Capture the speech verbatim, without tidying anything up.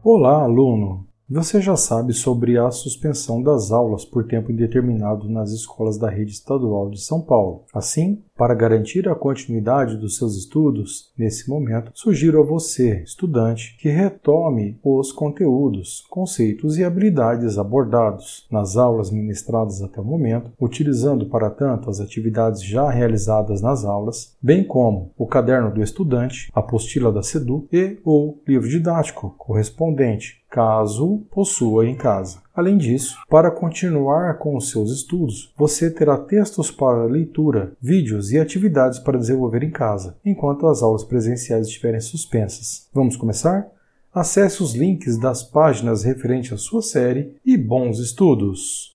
Olá, aluno! Você já sabe sobre a suspensão das aulas por tempo indeterminado nas escolas da rede estadual de São Paulo. Assim, para garantir a continuidade dos seus estudos, nesse momento, sugiro a você, estudante, que retome os conteúdos, conceitos e habilidades abordados nas aulas ministradas até o momento, utilizando para tanto as atividades já realizadas nas aulas, bem como o caderno do estudante, a apostila da SEDU e o livro didático correspondente, caso possua em casa. Além disso, para continuar com os seus estudos, você terá textos para leitura, vídeos e atividades para desenvolver em casa, enquanto as aulas presenciais estiverem suspensas. Vamos começar? Acesse os links das páginas referentes à sua série e bons estudos!